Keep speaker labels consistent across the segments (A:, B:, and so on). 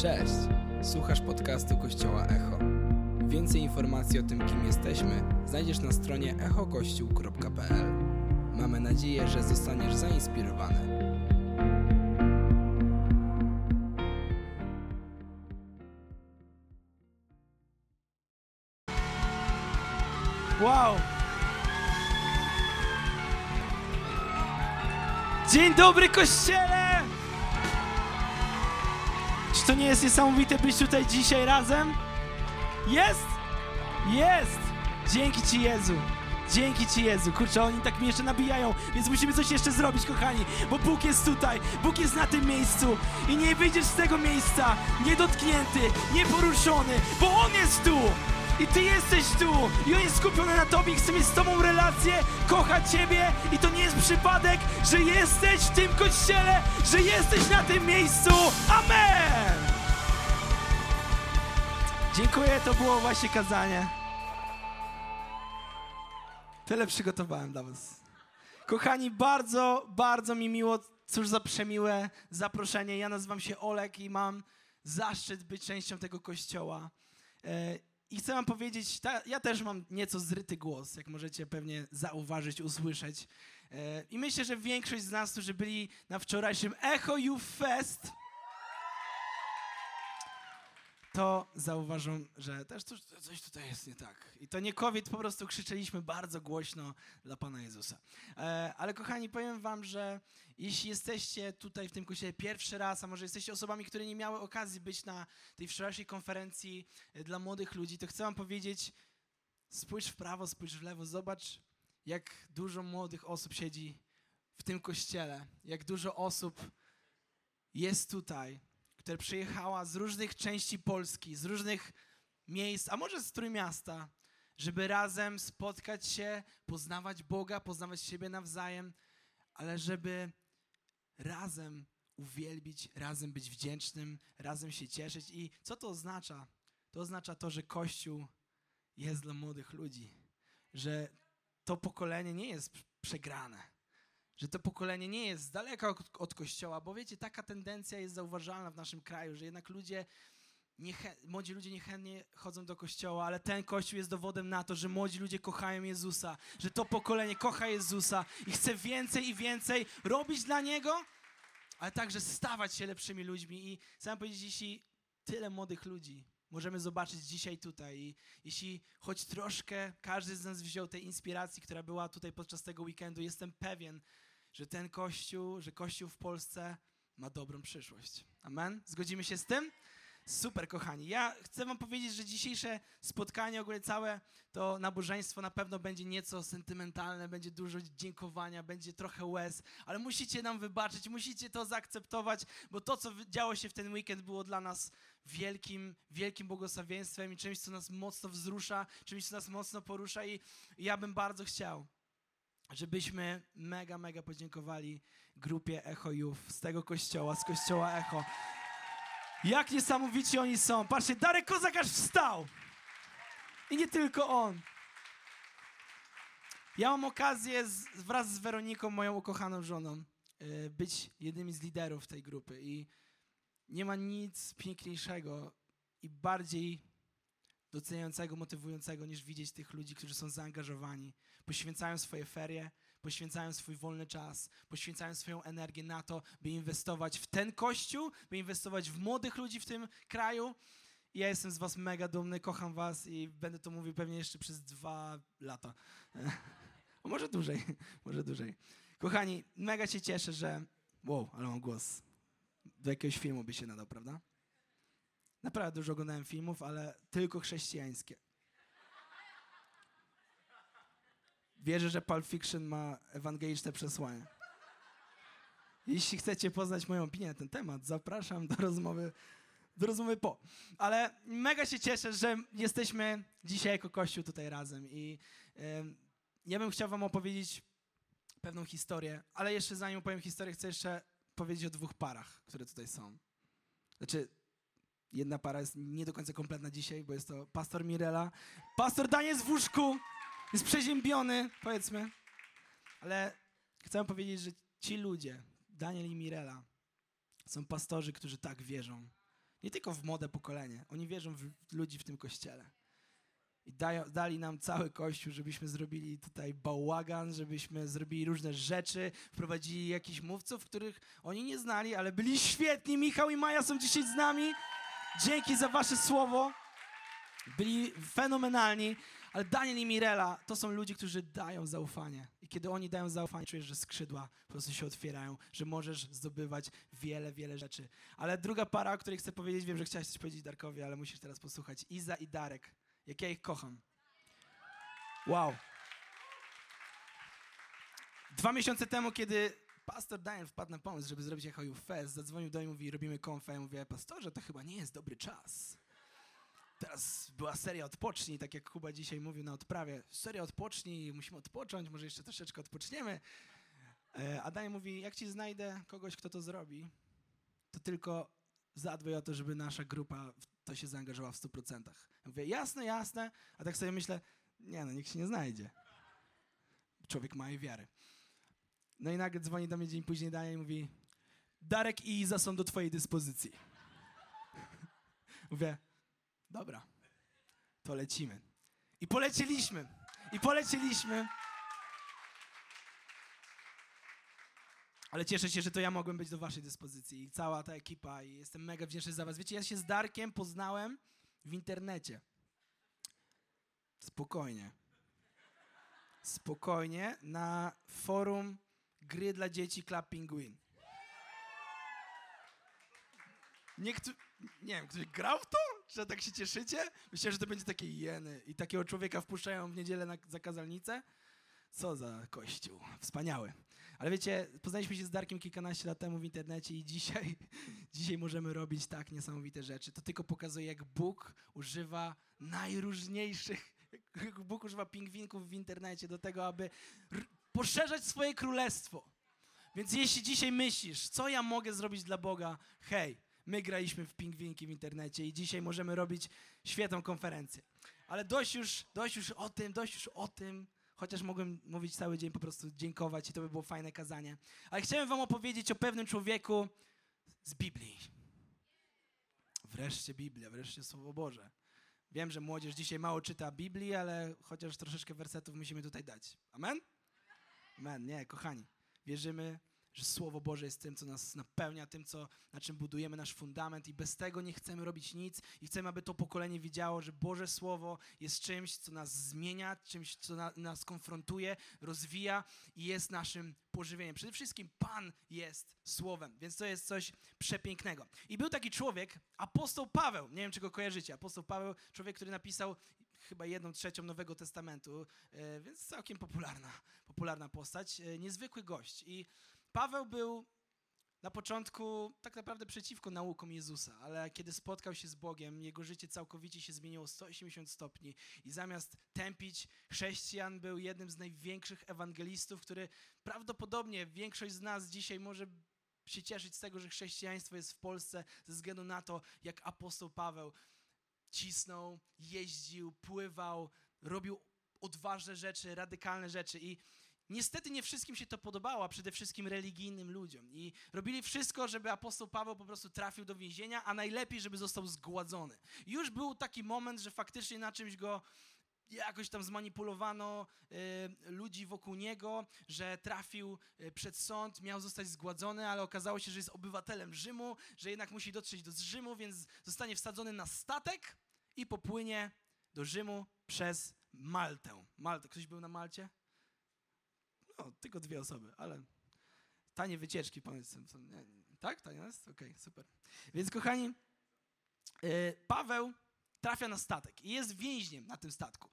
A: Cześć! Słuchasz podcastu Kościoła Echo. Więcej informacji o tym, kim jesteśmy, znajdziesz na stronie echokościół.pl. Mamy nadzieję, że zostaniesz zainspirowany.
B: Wow! Dzień dobry, Kościele! Czy to nie jest niesamowite być tutaj dzisiaj razem? Jest? Jest! Dzięki Ci, Jezu! Dzięki Ci, Jezu! Kurczę, oni tak mnie jeszcze nabijają, więc musimy coś jeszcze zrobić, kochani, bo Bóg jest tutaj, Bóg jest na tym miejscu i nie wyjdziesz z tego miejsca niedotknięty, nieporuszony, bo On jest tu! I Ty jesteś tu! I On jest skupiony na Tobie i chce mieć z Tobą relację, kocha Ciebie i to nie jest przypadek, że jesteś w tym Kościele, że jesteś na tym miejscu! Amen! Dziękuję, to było właśnie kazanie. Tyle przygotowałem dla Was. Kochani, bardzo mi miło, cóż za przemiłe zaproszenie. Ja nazywam się Olek i mam zaszczyt być częścią tego Kościoła. I chcę wam powiedzieć, ja też mam nieco zryty głos, jak możecie pewnie zauważyć, usłyszeć. I myślę, że większość z nas, którzy byli na wczorajszym Echo Youth Fest, to zauważą, że też coś tutaj jest nie tak. I to nie COVID, po prostu krzyczeliśmy bardzo głośno dla Pana Jezusa. Ale kochani, powiem wam, że jeśli jesteście tutaj w tym kościele pierwszy raz, a może jesteście osobami, które nie miały okazji być na tej wczorajszej konferencji dla młodych ludzi, to chcę wam powiedzieć, spójrz w prawo, spójrz w lewo, zobacz, jak dużo młodych osób siedzi w tym kościele, jak dużo osób jest tutaj, która przyjechała z różnych części Polski, z różnych miejsc, a może z Trójmiasta, żeby razem spotkać się, poznawać Boga, poznawać siebie nawzajem, ale żeby razem uwielbić, razem być wdzięcznym, razem się cieszyć. I co to oznacza? To oznacza to, że Kościół jest dla młodych ludzi, że to pokolenie nie jest przegrane, że to pokolenie nie jest z daleka od Kościoła, bo wiecie, taka tendencja jest zauważalna w naszym kraju, że jednak młodzi ludzie niechętnie chodzą do Kościoła, ale ten Kościół jest dowodem na to, że młodzi ludzie kochają Jezusa, że to pokolenie kocha Jezusa i chce więcej i więcej robić dla Niego, ale także stawać się lepszymi ludźmi. I chcę powiedzieć, jeśli tyle młodych ludzi możemy zobaczyć dzisiaj tutaj i jeśli choć troszkę każdy z nas wziął tej inspiracji, która była tutaj podczas tego weekendu, jestem pewien, że ten Kościół, że Kościół w Polsce ma dobrą przyszłość. Amen? Zgodzimy się z tym? Super, kochani. Ja chcę wam powiedzieć, że dzisiejsze spotkanie, ogólnie całe to nabożeństwo na pewno będzie nieco sentymentalne, będzie dużo dziękowania, będzie trochę łez, ale musicie nam wybaczyć, musicie to zaakceptować, bo to, co działo się w ten weekend, było dla nas wielkim błogosławieństwem i czymś, co nas mocno wzrusza, czymś, co nas mocno porusza i ja bym bardzo chciał, żebyśmy mega podziękowali grupie Echo Youth z tego kościoła, z kościoła Echo. Jak niesamowici oni są. Patrzcie, Darek Kozak aż wstał. I nie tylko on. Ja mam okazję wraz z Weroniką, moją ukochaną żoną, być jednymi z liderów tej grupy. I nie ma nic piękniejszego i bardziej doceniającego, motywującego, niż widzieć tych ludzi, którzy są zaangażowani, poświęcają swoje ferie, poświęcają swój wolny czas, poświęcają swoją energię na to, by inwestować w ten Kościół, by inwestować w młodych ludzi w tym kraju. I ja jestem z was mega dumny, kocham was i będę to mówił pewnie jeszcze przez 2 lata. O, może dłużej. Kochani, mega się cieszę, że... Wow, ale mam głos. Do jakiegoś filmu by się nadał, prawda? Naprawdę dużo oglądałem filmów, ale tylko chrześcijańskie. Wierzę, że Pulp Fiction ma ewangeliczne przesłanie. Jeśli chcecie poznać moją opinię na ten temat, zapraszam do rozmowy po. Ale mega się cieszę, że jesteśmy dzisiaj jako Kościół tutaj razem i ja bym chciał wam opowiedzieć pewną historię, ale jeszcze zanim opowiem historię, chcę jeszcze powiedzieć o 2 parach, które tutaj są. Znaczy, jedna para jest nie do końca kompletna dzisiaj, bo jest to pastor Mirela. Pastor Dan jest w łóżku, jest przeziębiony, powiedzmy. Ale chcę powiedzieć, że ci ludzie, Daniel i Mirela, są pastorzy, którzy tak wierzą. Nie tylko w młode pokolenie. Oni wierzą w ludzi w tym kościele. I dali nam cały kościół, żebyśmy zrobili tutaj bałagan, żebyśmy zrobili różne rzeczy, wprowadzili jakichś mówców, których oni nie znali, ale byli świetni. Michał i Maja są dzisiaj z nami. Dzięki za wasze słowo. Byli fenomenalni, ale Daniel i Mirela to są ludzie, którzy dają zaufanie. I kiedy oni dają zaufanie, czujesz, że skrzydła po prostu się otwierają, że możesz zdobywać wiele, wiele rzeczy. Ale druga para, o której chcę powiedzieć, wiem, że chciałeś coś powiedzieć Darkowi, ale musisz teraz posłuchać. Iza i Darek. Jak ja ich kocham. Wow. 2 miesiące temu, kiedy pastor Daniel wpadł na pomysł, żeby zrobić Echo Youth Fest, zadzwonił do mnie i mówi, robimy konfę. Ja mówię, pastorze, to chyba nie jest dobry czas. Teraz była seria Odpocznij, tak jak Kuba dzisiaj mówił na odprawie. Seria Odpocznij, musimy odpocząć, może jeszcze troszeczkę odpoczniemy. A Daniel mówi, jak ci znajdę kogoś, kto to zrobi, to tylko zadbaj o to, żeby nasza grupa w to się zaangażowała w 100%. Ja mówię, jasne, jasne, a tak sobie myślę, nie no, nikt się nie znajdzie. Człowiek ma i wiary. No i nagle dzwoni do mnie dzień później Daniel i mówi, Darek i Iza są do twojej dyspozycji. Mówię, dobra, to lecimy. I polecieliśmy. Ale cieszę się, że to ja mogłem być do waszej dyspozycji i cała ta ekipa i jestem mega wdzięczny za was. Wiecie, ja się z Darkiem poznałem w internecie. Spokojnie, na forum gry dla dzieci Club Penguin. Nie wiem, ktoś grał w to? Że tak się cieszycie? Myślałem, że to będzie takie jeny i takiego człowieka wpuszczają w niedzielę na zakazalnicę. Co za kościół. Wspaniały. Ale wiecie, poznaliśmy się z Darkiem kilkanaście lat temu w internecie i dzisiaj możemy robić tak niesamowite rzeczy. To tylko pokazuje, jak Bóg używa najróżniejszych, jak Bóg używa pingwinków w internecie do tego, aby poszerzać swoje królestwo. Więc jeśli dzisiaj myślisz, co ja mogę zrobić dla Boga, hej, my graliśmy w pingwinki w internecie i dzisiaj możemy robić świetną konferencję. Ale dość już o tym. Chociaż mogłem mówić cały dzień, po prostu dziękować i to by było fajne kazanie. Ale chciałem wam opowiedzieć o pewnym człowieku z Biblii. Wreszcie Biblia, wreszcie Słowo Boże. Wiem, że młodzież dzisiaj mało czyta Biblii, ale chociaż troszeczkę wersetów musimy tutaj dać. Amen? Amen. Nie, kochani. Wierzymy, że Słowo Boże jest tym, co nas napełnia, tym, na czym budujemy nasz fundament i bez tego nie chcemy robić nic i chcemy, aby to pokolenie widziało, że Boże Słowo jest czymś, co nas zmienia, czymś, co nas konfrontuje, rozwija i jest naszym pożywieniem. Przede wszystkim Pan jest Słowem, więc to jest coś przepięknego. I był taki człowiek, apostoł Paweł, nie wiem, czy go kojarzycie, apostoł Paweł, człowiek, który napisał chyba 1/3 Nowego Testamentu, więc całkiem popularna postać, niezwykły gość. I Paweł był na początku tak naprawdę przeciwko naukom Jezusa, ale kiedy spotkał się z Bogiem, jego życie całkowicie się zmieniło 180 stopni i zamiast tępić chrześcijan, był jednym z największych ewangelistów, który prawdopodobnie większość z nas dzisiaj może się cieszyć z tego, że chrześcijaństwo jest w Polsce ze względu na to, jak apostoł Paweł cisnął, jeździł, pływał, robił odważne rzeczy, radykalne rzeczy i niestety nie wszystkim się to podobało, a przede wszystkim religijnym ludziom. I robili wszystko, żeby apostoł Paweł po prostu trafił do więzienia, a najlepiej, żeby został zgładzony. I już był taki moment, że faktycznie na czymś go jakoś tam zmanipulowano ludzi wokół niego, że trafił przed sąd, miał zostać zgładzony, ale okazało się, że jest obywatelem Rzymu, że jednak musi dotrzeć do Rzymu, więc zostanie wsadzony na statek i popłynie do Rzymu przez Maltę. Ktoś był na Malcie? No, tylko 2 osoby, ale tanie wycieczki, tak? Tanie jest? Okej, super. Więc kochani, Paweł trafia na statek i jest więźniem na tym statku.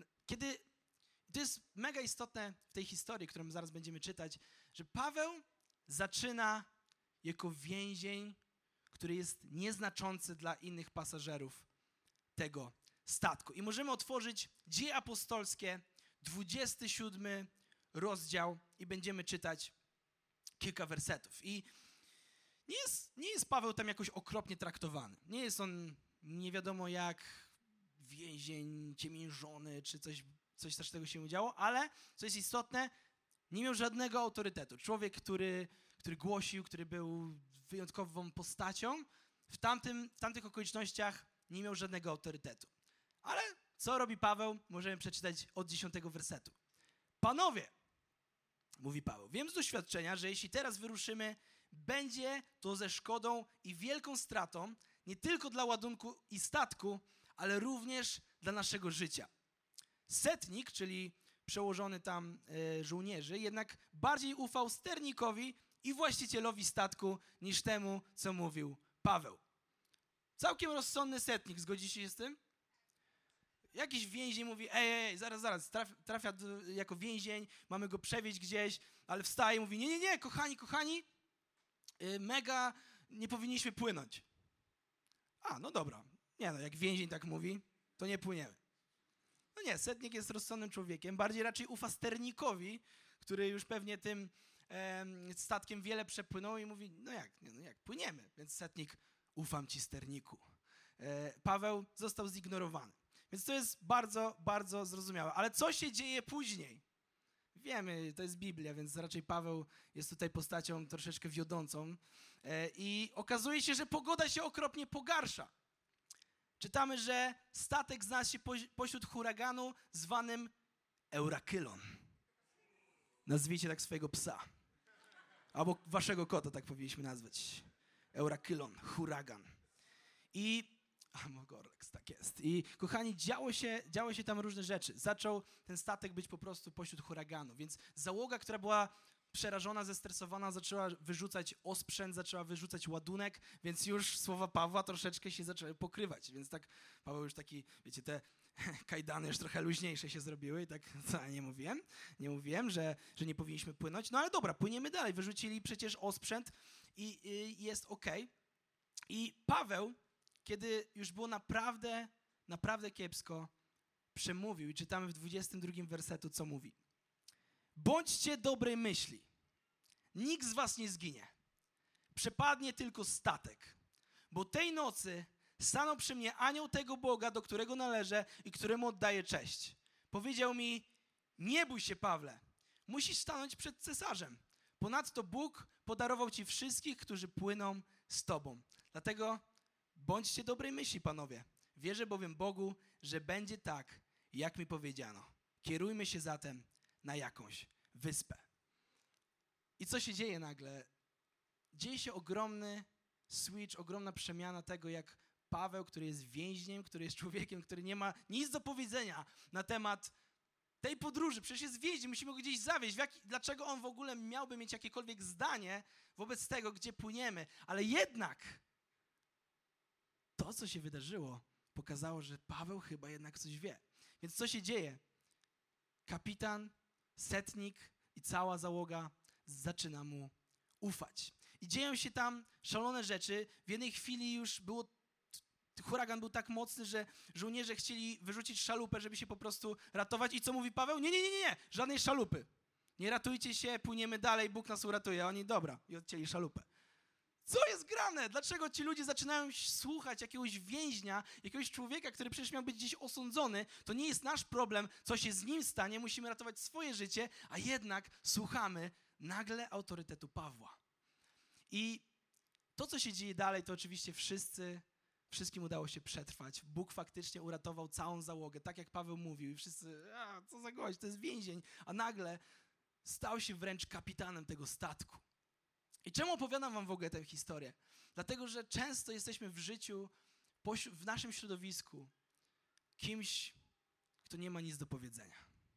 B: To jest mega istotne w tej historii, którą zaraz będziemy czytać, że Paweł zaczyna jako więzień, który jest nieznaczący dla innych pasażerów tego statku. I możemy otworzyć Dzieje Apostolskie, 27 rozdział i będziemy czytać kilka wersetów. I nie jest Paweł tam jakoś okropnie traktowany. Nie jest on nie wiadomo jak więzień, ciemiężony, czy coś też tego się działo, ale co jest istotne, nie miał żadnego autorytetu. Człowiek, który głosił, który był wyjątkową postacią, w tamtych okolicznościach nie miał żadnego autorytetu. Ale co robi Paweł? Możemy przeczytać od 10 wersetu. Panowie, mówi Paweł, wiem z doświadczenia, że jeśli teraz wyruszymy, będzie to ze szkodą i wielką stratą, nie tylko dla ładunku i statku, ale również dla naszego życia. Setnik, czyli przełożony tam żołnierzy, jednak bardziej ufał sternikowi i właścicielowi statku niż temu, co mówił Paweł. Całkiem rozsądny setnik, zgodzicie się z tym? Jakiś więzień mówi, ej, zaraz, trafia jako więzień, mamy go przewieźć gdzieś, ale wstaje i mówi, nie, kochani, mega, nie powinniśmy płynąć. No dobra, jak więzień tak mówi, to nie płyniemy. No nie, setnik jest rozsądnym człowiekiem, bardziej raczej ufa sternikowi, który już pewnie tym statkiem wiele przepłynął i mówi, jak, płyniemy. Więc setnik, ufam ci sterniku. Paweł został zignorowany. Więc to jest bardzo, bardzo zrozumiałe. Ale co się dzieje później? Wiemy, to jest Biblia, więc raczej Paweł jest tutaj postacią troszeczkę wiodącą. I okazuje się, że pogoda się okropnie pogarsza. Czytamy, że statek znalazł się pośród huraganu zwanym Eurakylon. Nazwijcie tak swojego psa. Albo waszego kota tak powinniśmy nazwać. Eurakylon, huragan. Mogorlex, tak jest. I kochani, działy się tam różne rzeczy. Zaczął ten statek być po prostu pośród huraganu, więc załoga, która była przerażona, zestresowana, zaczęła wyrzucać osprzęt, zaczęła wyrzucać ładunek, więc już słowa Pawła troszeczkę się zaczęły pokrywać. Więc tak Paweł już taki, wiecie, te kajdany już trochę luźniejsze się zrobiły i tak, nie mówiłem, że nie powinniśmy płynąć. No ale dobra, płyniemy dalej. Wyrzucili przecież osprzęt i jest okej. I Paweł, kiedy już było naprawdę kiepsko, przemówił i czytamy w 22 wersetu, co mówi. Bądźcie dobrej myśli. Nikt z was nie zginie. Przepadnie tylko statek. Bo tej nocy stanął przy mnie anioł tego Boga, do którego należę i któremu oddaję cześć. Powiedział mi, nie bój się, Pawle. Musisz stanąć przed cesarzem. Ponadto Bóg podarował ci wszystkich, którzy płyną z tobą. Dlatego bądźcie dobrej myśli, panowie. Wierzę bowiem Bogu, że będzie tak, jak mi powiedziano. Kierujmy się zatem na jakąś wyspę. I co się dzieje nagle? Dzieje się ogromny switch, ogromna przemiana tego, jak Paweł, który jest więźniem, który jest człowiekiem, który nie ma nic do powiedzenia na temat tej podróży. Przecież jest więźniem, musimy go gdzieś zawieźć. Dlaczego on w ogóle miałby mieć jakiekolwiek zdanie wobec tego, gdzie płyniemy? Ale jednak to, co się wydarzyło, pokazało, że Paweł chyba jednak coś wie. Więc co się dzieje? Kapitan, setnik i cała załoga zaczyna mu ufać. I dzieją się tam szalone rzeczy. W jednej chwili już huragan był tak mocny, że żołnierze chcieli wyrzucić szalupę, żeby się po prostu ratować. I co mówi Paweł? Nie, żadnej szalupy. Nie ratujcie się, płyniemy dalej, Bóg nas uratuje. A oni, dobra, i odcięli szalupę. Co jest grane? Dlaczego ci ludzie zaczynają słuchać jakiegoś więźnia, jakiegoś człowieka, który przecież miał być gdzieś osądzony? To nie jest nasz problem, co się z nim stanie, musimy ratować swoje życie, a jednak słuchamy nagle autorytetu Pawła. I to, co się dzieje dalej, to oczywiście wszystkim udało się przetrwać. Bóg faktycznie uratował całą załogę, tak jak Paweł mówił. I wszyscy, co za gość, to jest więzień. A nagle stał się wręcz kapitanem tego statku. I czemu opowiadam wam w ogóle tę historię? Dlatego, że często jesteśmy w życiu, w naszym środowisku, kimś, kto nie ma nic do powiedzenia.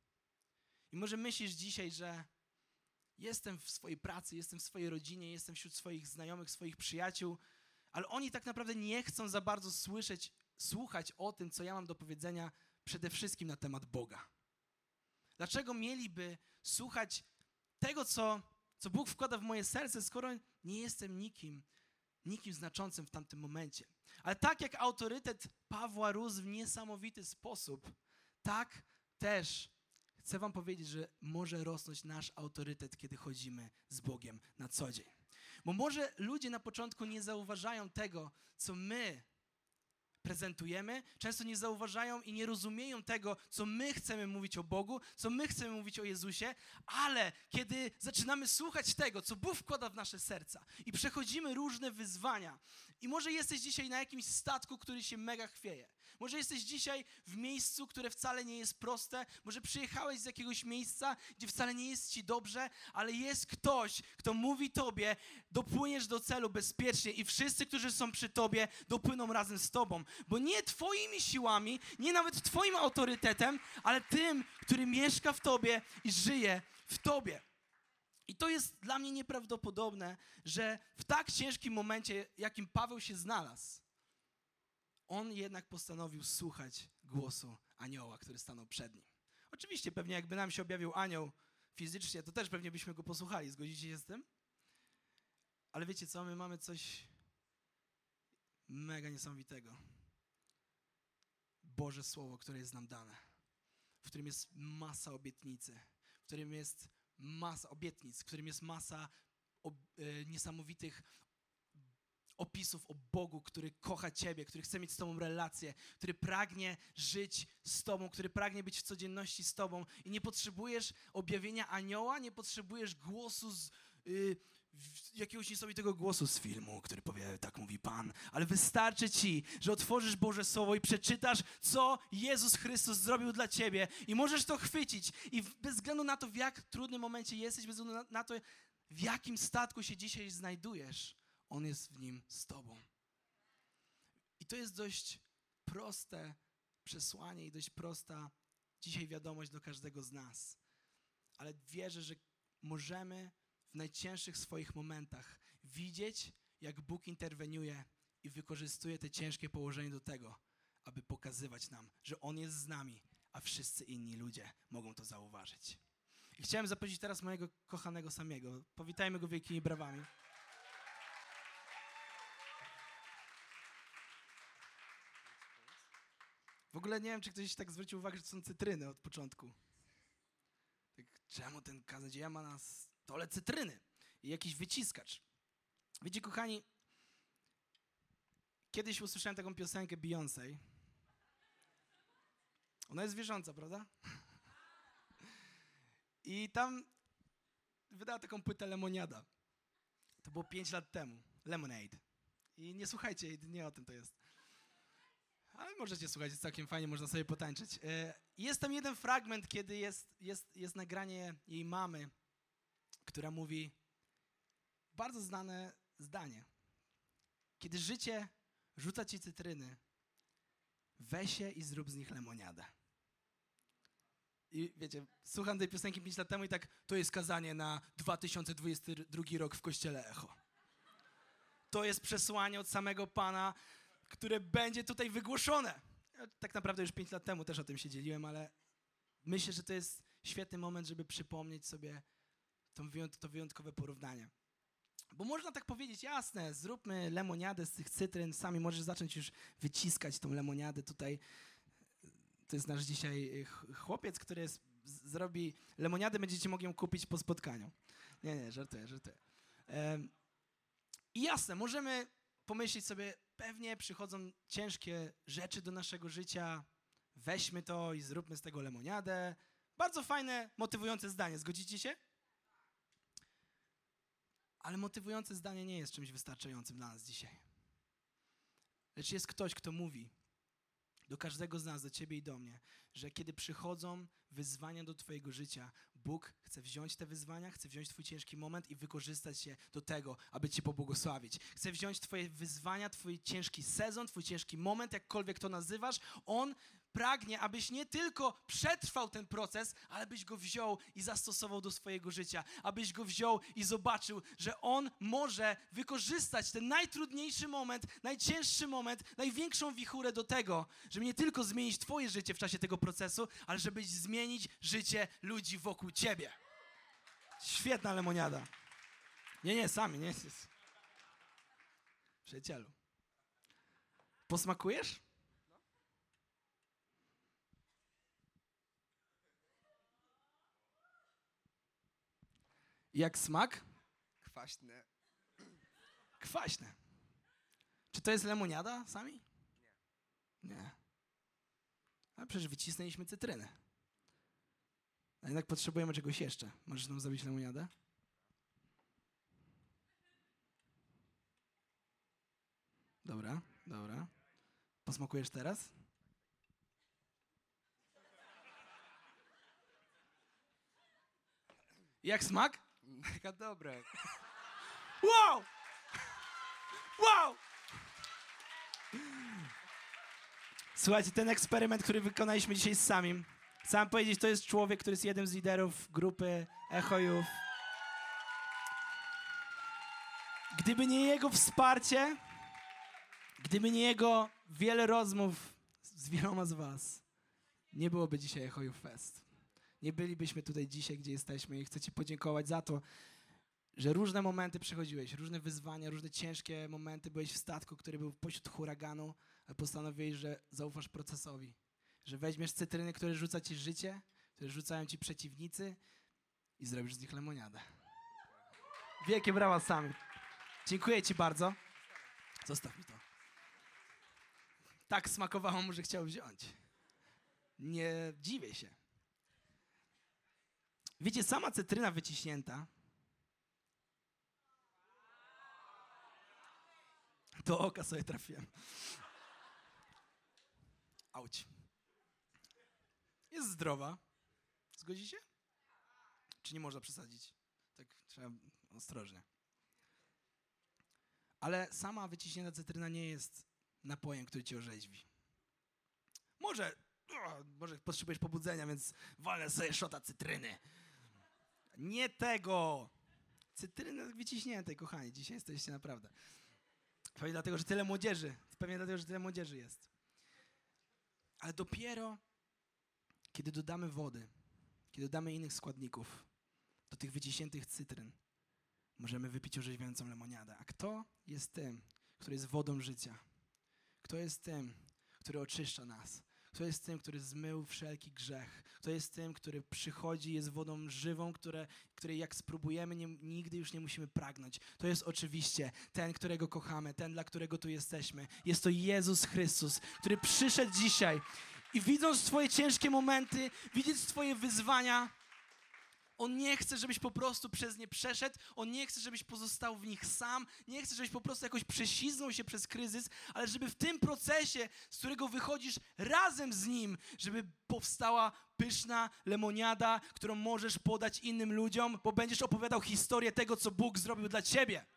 B: I może myślisz dzisiaj, że jestem w swojej pracy, jestem w swojej rodzinie, jestem wśród swoich znajomych, swoich przyjaciół, ale oni tak naprawdę nie chcą za bardzo słuchać o tym, co ja mam do powiedzenia przede wszystkim na temat Boga. Dlaczego mieliby słuchać tego, co Bóg wkłada w moje serce, skoro nie jestem nikim znaczącym w tamtym momencie. Ale tak jak autorytet Pawła rósł w niesamowity sposób, tak też chcę wam powiedzieć, że może rosnąć nasz autorytet, kiedy chodzimy z Bogiem na co dzień. Bo może ludzie na początku nie zauważają tego, co my prezentujemy, często nie zauważają i nie rozumieją tego, co my chcemy mówić o Bogu, co my chcemy mówić o Jezusie, ale kiedy zaczynamy słuchać tego, co Bóg wkłada w nasze serca i przechodzimy różne wyzwania i może jesteś dzisiaj na jakimś statku, który się mega chwieje, może jesteś dzisiaj w miejscu, które wcale nie jest proste, może przyjechałeś z jakiegoś miejsca, gdzie wcale nie jest ci dobrze, ale jest ktoś, kto mówi tobie, dopłyniesz do celu bezpiecznie i wszyscy, którzy są przy tobie, dopłyną razem z tobą. Bo nie twoimi siłami, nie nawet twoim autorytetem, ale tym, który mieszka w tobie i żyje w tobie. I to jest dla mnie nieprawdopodobne, że w tak ciężkim momencie, jakim Paweł się znalazł, on jednak postanowił słuchać głosu anioła, który stanął przed nim. Oczywiście pewnie jakby nam się objawił anioł fizycznie, to też pewnie byśmy go posłuchali. Zgodzicie się z tym? Ale wiecie co? My mamy coś mega niesamowitego. Boże Słowo, które jest nam dane, w którym jest masa obietnicy, w którym jest masa obietnic, w którym jest masa niesamowitych opisów o Bogu, który kocha ciebie, który chce mieć z tobą relację, który pragnie żyć z tobą, który pragnie być w codzienności z tobą i nie potrzebujesz objawienia anioła, nie potrzebujesz głosu jakiegoś niesamowitego głosu z filmu, który powie, tak mówi Pan, ale wystarczy ci, że otworzysz Boże Słowo i przeczytasz, co Jezus Chrystus zrobił dla ciebie i możesz to chwycić i bez względu na to, w jak trudnym momencie jesteś, bez względu na to, w jakim statku się dzisiaj znajdujesz, On jest w nim z tobą. I to jest dość proste przesłanie i dość prosta dzisiaj wiadomość do każdego z nas. Ale wierzę, że możemy w najcięższych swoich momentach widzieć, jak Bóg interweniuje i wykorzystuje te ciężkie położenie do tego, aby pokazywać nam, że On jest z nami, a wszyscy inni ludzie mogą to zauważyć. I chciałem zaprosić teraz mojego kochanego Samiego. Powitajmy go wielkimi brawami. W ogóle nie wiem, czy ktoś tak zwrócił uwagę, że to są cytryny od początku. Tak, czemu ten kaznodzieja ma na stole cytryny i jakiś wyciskacz? Wiecie, kochani, kiedyś usłyszałem taką piosenkę Beyoncé. Ona jest wierząca, prawda? I tam wydała taką płytę Lemoniada. To było 5 lat temu. Lemonade. I nie słuchajcie jej, nie o tym to jest. Ale możecie słuchać, jest całkiem fajnie, można sobie potańczyć. Jest tam jeden fragment, kiedy jest nagranie jej mamy, która mówi bardzo znane zdanie. Kiedy życie rzuca ci cytryny, weź je i zrób z nich lemoniadę. I wiecie, słucham tej piosenki 5 lat temu i tak, to jest kazanie na 2022 rok w Kościele Echo. To jest przesłanie od samego Pana, które będzie tutaj wygłoszone. Ja tak naprawdę już 5 lat temu też o tym się dzieliłem, ale myślę, że to jest świetny moment, żeby przypomnieć sobie to wyjątkowe porównanie. Bo można tak powiedzieć, jasne, zróbmy lemoniadę z tych cytryn, sami możesz zacząć już wyciskać tą lemoniadę tutaj. To jest nasz dzisiaj chłopiec, który zrobi lemoniadę, będziecie mogli ją kupić po spotkaniu. Nie, żartuję. I jasne, możemy pomyśleć sobie, pewnie przychodzą ciężkie rzeczy do naszego życia, weźmy to i zróbmy z tego lemoniadę. Bardzo fajne, motywujące zdanie, zgodzicie się? Ale motywujące zdanie nie jest czymś wystarczającym dla nas dzisiaj. Lecz jest ktoś, kto mówi do każdego z nas, do ciebie i do mnie, że kiedy przychodzą wyzwania do twojego życia, Bóg chce wziąć te wyzwania, chce wziąć twój ciężki moment i wykorzystać je do tego, aby cię pobłogosławić. Chce wziąć twoje wyzwania, twój ciężki sezon, twój ciężki moment, jakkolwiek to nazywasz. On pragnie, abyś nie tylko przetrwał ten proces, ale byś go wziął i zastosował do swojego życia. Abyś go wziął i zobaczył, że On może wykorzystać ten najtrudniejszy moment, najcięższy moment, największą wichurę do tego, żeby nie tylko zmienić twoje życie w czasie tego procesu, ale żeby zmienić życie ludzi wokół ciebie. Świetna lemoniada. Nie, sami, nie. Przyjacielu. Posmakujesz? Jak smak?
C: Kwaśne.
B: Kwaśne. Czy to jest lemoniada, sami?
C: Nie.
B: Nie. A przecież wycisnęliśmy cytrynę. A jednak potrzebujemy czegoś jeszcze. Możesz nam zrobić lemoniadę? Dobra, dobra. Posmakujesz teraz? Jak smak?
A: Mega dobre.
B: Wow! Wow! Słuchajcie, ten eksperyment, który wykonaliśmy dzisiaj z Samim. Sam powiedzieć, to jest człowiek, który jest jednym z liderów grupy Echo Youth. Gdyby nie jego wsparcie, gdyby nie jego wiele rozmów z wieloma z was, nie byłoby dzisiaj Echo Youth Fest. Nie bylibyśmy tutaj dzisiaj, gdzie jesteśmy i chcę ci podziękować za to, że różne momenty przechodziłeś, różne wyzwania, różne ciężkie momenty. Byłeś w statku, który był pośród huraganu, ale postanowiłeś, że zaufasz procesowi. Że weźmiesz cytryny, które rzuca ci życie, które rzucają ci przeciwnicy i zrobisz z nich lemoniadę. Wielkie brawa Sami. Dziękuję ci bardzo. Zostaw mi to. Tak smakowało mu, że chciał wziąć. Nie dziwię się. Wiecie, sama cytryna wyciśnięta do oka sobie trafiłem. Auć. Jest zdrowa. Zgodzi się? Czy nie można przesadzić? Tak trzeba ostrożnie. Ale sama wyciśnięta cytryna nie jest napojem, który cię orzeźwi. Może potrzebujesz pobudzenia, więc walnę sobie szota cytryny. Nie tego. Cytryny wyciśniętej, kochani. Dzisiaj jesteście naprawdę. Pewnie dlatego, że tyle młodzieży jest. Ale dopiero, kiedy dodamy wody, kiedy dodamy innych składników do tych wyciśniętych cytryn, możemy wypić orzeźwiającą lemoniadę. A kto jest tym, który jest wodą życia? Kto jest tym, który oczyszcza nas? Kto jest tym, który zmył wszelki grzech? Kto jest tym, który przychodzi, jest wodą żywą, której jak spróbujemy, nigdy już nie musimy pragnąć? To jest oczywiście ten, którego kochamy, ten, dla którego tu jesteśmy. Jest to Jezus Chrystus, który przyszedł dzisiaj i widząc twoje ciężkie momenty, widząc twoje wyzwania, On nie chce, żebyś po prostu przez nie przeszedł. On nie chce, żebyś pozostał w nich sam. Nie chce, żebyś po prostu jakoś prześlizgnął się przez kryzys, ale żeby w tym procesie, z którego wychodzisz razem z Nim, żeby powstała pyszna lemoniada, którą możesz podać innym ludziom, bo będziesz opowiadał historię tego, co Bóg zrobił dla ciebie.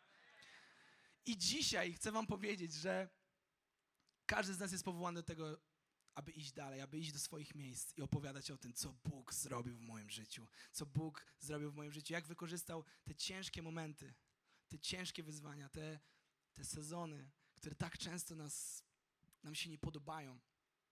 B: I dzisiaj chcę wam powiedzieć, że każdy z nas jest powołany do tego, aby iść dalej, aby iść do swoich miejsc i opowiadać o tym, co Bóg zrobił w moim życiu. Co Bóg zrobił w moim życiu. Jak wykorzystał te ciężkie momenty, te ciężkie wyzwania, te sezony, które tak często nam się nie podobają.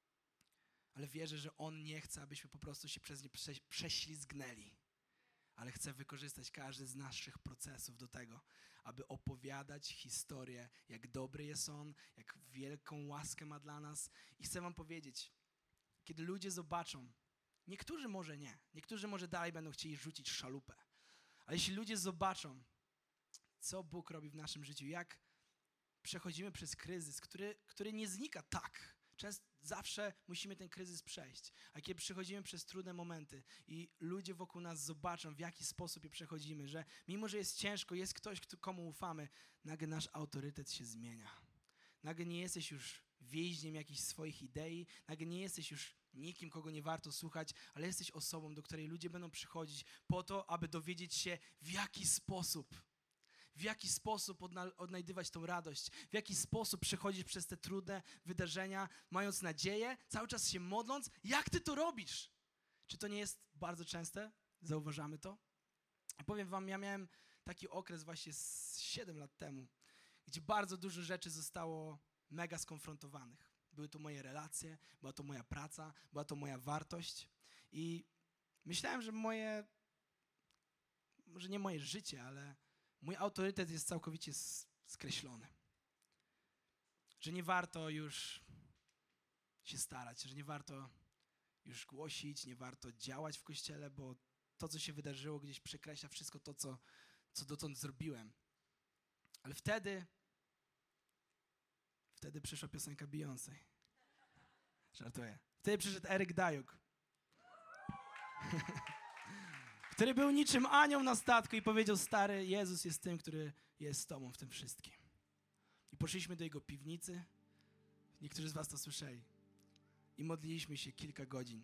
B: Ale wierzę, że On nie chce, abyśmy po prostu się przez nie prześlizgnęli. Ale chce wykorzystać każdy z naszych procesów do tego, aby opowiadać historię, jak dobry jest On, jak wielką łaskę ma dla nas. I chcę wam powiedzieć, kiedy ludzie zobaczą, niektórzy może nie, niektórzy może dalej będą chcieli rzucić szalupę, ale jeśli ludzie zobaczą, co Bóg robi w naszym życiu, jak przechodzimy przez kryzys, który nie znika tak. Zawsze musimy ten kryzys przejść. A kiedy przechodzimy przez trudne momenty i ludzie wokół nas zobaczą, w jaki sposób je przechodzimy, że mimo, że jest ciężko, jest ktoś, komu ufamy, nagle nasz autorytet się zmienia. Nagle nie jesteś już więźniem jakichś swoich idei, nagle nie jesteś już nikim, kogo nie warto słuchać, ale jesteś osobą, do której ludzie będą przychodzić po to, aby dowiedzieć się, w jaki sposób odnajdywać tą radość, w jaki sposób przechodzić przez te trudne wydarzenia, mając nadzieję, cały czas się modląc. Jak ty to robisz? Czy to nie jest bardzo częste? Zauważamy to? Powiem wam, ja miałem taki okres właśnie 7 lat temu, gdzie bardzo dużo rzeczy zostało mega skonfrontowanych. Były to moje relacje, była to moja praca, była to moja wartość i myślałem, że może nie moje życie, ale mój autorytet jest całkowicie skreślony. Że nie warto już się starać, że nie warto już głosić, nie warto działać w Kościele, bo to, co się wydarzyło, gdzieś przekreśla wszystko to, co dotąd zrobiłem. Ale wtedy przyszła piosenka Beyoncé. Żartuję. Wtedy przyszedł Eryk Dajuk, który był niczym anioł na statku i powiedział: stary, Jezus jest tym, który jest z tobą w tym wszystkim. I poszliśmy do jego piwnicy. Niektórzy z was to słyszeli. I modliliśmy się kilka godzin.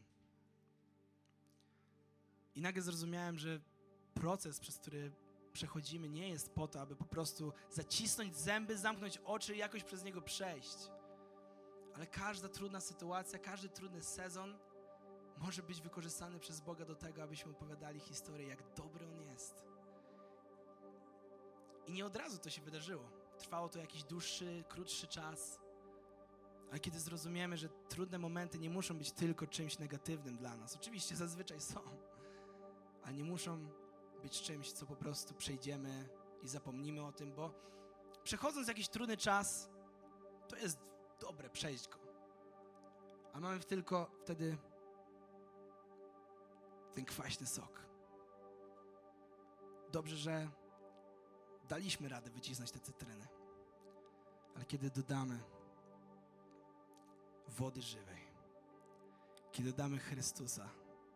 B: I nagle zrozumiałem, że proces, przez który przechodzimy, nie jest po to, aby po prostu zacisnąć zęby, zamknąć oczy i jakoś przez niego przejść. Ale każda trudna sytuacja, każdy trudny sezon może być wykorzystany przez Boga do tego, abyśmy opowiadali historię, jak dobry On jest. I nie od razu to się wydarzyło. Trwało to jakiś dłuższy, krótszy czas. Ale kiedy zrozumiemy, że trudne momenty nie muszą być tylko czymś negatywnym dla nas. Oczywiście zazwyczaj są. Ale nie muszą być czymś, co po prostu przejdziemy i zapomnimy o tym, bo przechodząc jakiś trudny czas, to jest dobre przejść go. A mamy tylko wtedy ten kwaśny sok. Dobrze, że daliśmy radę wycisnąć te cytryny. Ale kiedy dodamy wody żywej, kiedy dodamy Chrystusa,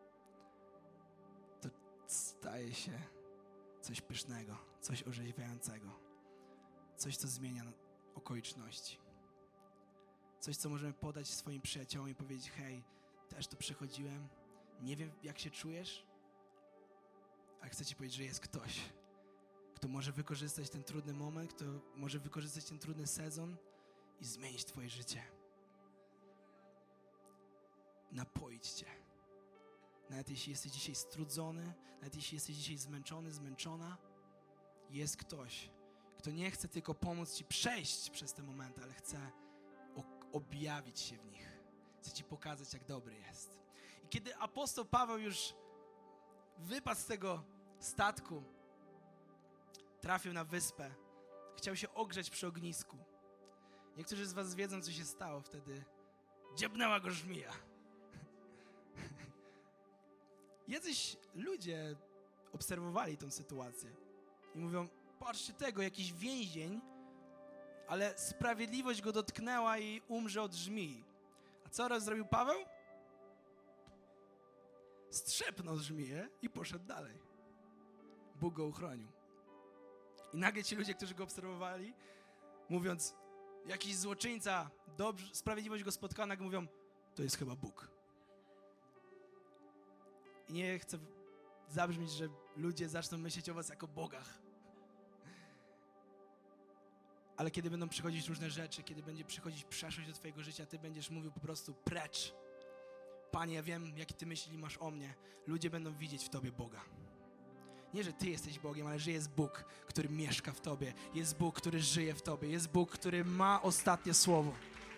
B: to staje się coś pysznego, coś orzeźwiającego, coś, co zmienia okoliczności. Coś, co możemy podać swoim przyjaciołom i powiedzieć: hej, też to przechodziłem, nie wiem, jak się czujesz, ale chcę ci powiedzieć, że jest ktoś, kto może wykorzystać ten trudny moment, kto może wykorzystać ten trudny sezon i zmienić twoje życie. Napoić cię. Nawet jeśli jesteś dzisiaj strudzony, nawet jeśli jesteś dzisiaj zmęczony, zmęczona, jest ktoś, kto nie chce tylko pomóc ci przejść przez te momenty, ale chce objawić się w nich. Chce ci pokazać, jak dobry jest. I kiedy apostoł Paweł już wypadł z tego statku, trafił na wyspę, chciał się ogrzeć przy ognisku. Niektórzy z was wiedzą, co się stało wtedy. Dziabnęła go żmija. Jacyś ludzie obserwowali tą sytuację i mówią: patrzcie tego, jakiś więzień, ale sprawiedliwość go dotknęła i umrze od żmii. A co raz zrobił Paweł? Strzepnął żmiję i poszedł dalej. Bóg go uchronił. I nagle ci ludzie, którzy go obserwowali, mówiąc: jakiś złoczyńca, sprawiedliwość go spotkała, nagle mówią: to jest chyba Bóg. I nie chcę zabrzmieć, że ludzie zaczną myśleć o was jako bogach. Ale kiedy będą przychodzić różne rzeczy, kiedy będzie przychodzić przeszłość do twojego życia, ty będziesz mówił po prostu: precz. Panie, ja wiem, jakie ty myśli masz o mnie. Ludzie będą widzieć w tobie Boga. Nie, że ty jesteś Bogiem, ale że jest Bóg, który mieszka w tobie. Jest Bóg, który żyje w tobie. Jest Bóg, który ma ostatnie słowo.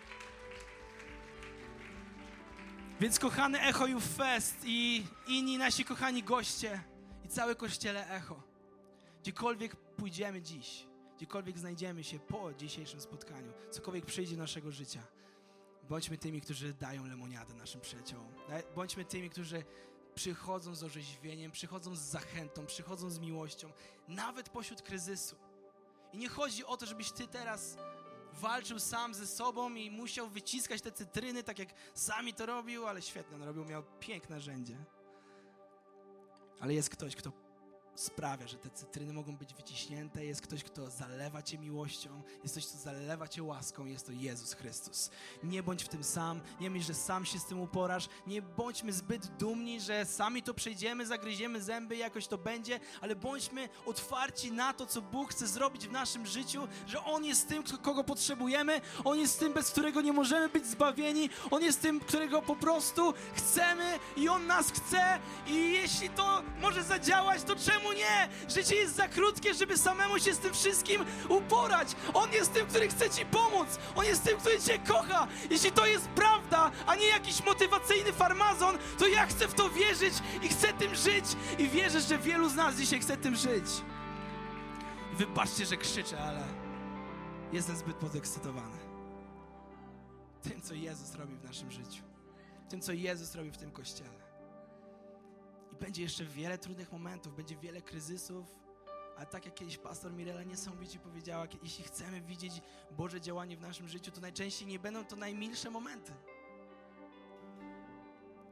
B: Więc kochany Echo Youth Fest i inni nasi kochani goście i całe Kościele Echo, gdziekolwiek pójdziemy dziś, gdziekolwiek znajdziemy się po dzisiejszym spotkaniu, cokolwiek przyjdzie do naszego życia, bądźmy tymi, którzy dają lemoniadę naszym przyjaciołom. Bądźmy tymi, którzy przychodzą z orzeźwieniem, przychodzą z zachętą, przychodzą z miłością, nawet pośród kryzysu. I nie chodzi o to, żebyś ty teraz walczył sam ze sobą i musiał wyciskać te cytryny, tak jak sami to robił, ale świetnie on robił, miał piękne narzędzie. Ale jest ktoś, kto sprawia, że te cytryny mogą być wyciśnięte. Jest ktoś, kto zalewa cię miłością. Jest ktoś, kto zalewa cię łaską. Jest to Jezus Chrystus. Nie bądź w tym sam. Nie myśl, że sam się z tym uporasz. Nie bądźmy zbyt dumni, że sami to przejdziemy, zagryziemy zęby i jakoś to będzie, ale bądźmy otwarci na to, co Bóg chce zrobić w naszym życiu, że On jest tym, kogo potrzebujemy. On jest tym, bez którego nie możemy być zbawieni. On jest tym, którego po prostu chcemy i On nas chce. I jeśli to może zadziałać, to czemu nie? Życie jest za krótkie, żeby samemu się z tym wszystkim uporać. On jest tym, który chce ci pomóc. On jest tym, który cię kocha. Jeśli to jest prawda, a nie jakiś motywacyjny farmazon, to ja chcę w to wierzyć i chcę tym żyć. I wierzę, że wielu z nas dzisiaj chce tym żyć. I wybaczcie, że krzyczę, ale jestem zbyt podekscytowany tym, co Jezus robi w naszym życiu. Tym, co Jezus robi w tym Kościele. Będzie jeszcze wiele trudnych momentów, będzie wiele kryzysów, ale tak jak kiedyś pastor Mirela niesamowicie powiedziała, jeśli chcemy widzieć Boże działanie w naszym życiu, to najczęściej nie będą to najmilsze momenty.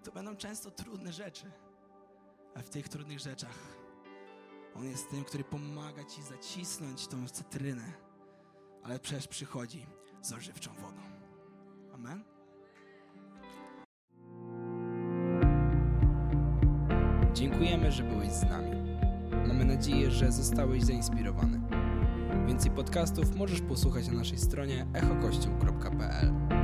B: to będą często trudne rzeczy. A w tych trudnych rzeczach On jest tym, który pomaga ci zacisnąć tą cytrynę, ale przecież przychodzi z ożywczą wodą. Amen?
A: Dziękujemy, że byłeś z nami. Mamy nadzieję, że zostałeś zainspirowany. Więcej podcastów możesz posłuchać na naszej stronie echokościół.pl.